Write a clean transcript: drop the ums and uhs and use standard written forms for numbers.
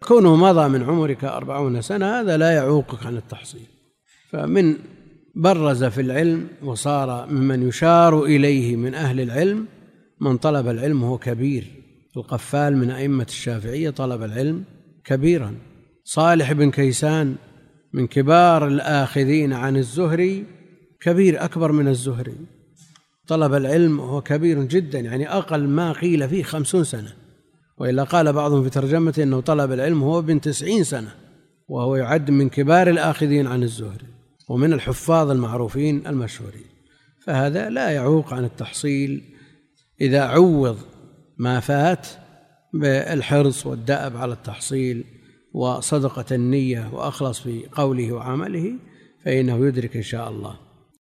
كونه مضى من عمرك 40 سنة هذا لا يعوقك عن التحصيل. فمن برز في العلم وصار ممن يشار إليه من أهل العلم من طلب العلم وهو كبير. القفال من أئمة الشافعية طلب العلم كبيرا. صالح بن كيسان من كبار الآخذين عن الزهري، كبير أكبر من الزهري، طلب العلم وهو كبير جدا، يعني أقل ما قيل فيه 50 سنة، وإلا قال بعضهم في ترجمته أنه طلب العلم وهو بن 90 سنة، وهو يعد من كبار الآخذين عن الزهري ومن الحفاظ المعروفين المشهورين. فهذا لا يعوق عن التحصيل إذا عوض ما فات بالحرص والدأب على التحصيل وصدقة النية وأخلص في قوله وعمله، فإنه يدرك إن شاء الله.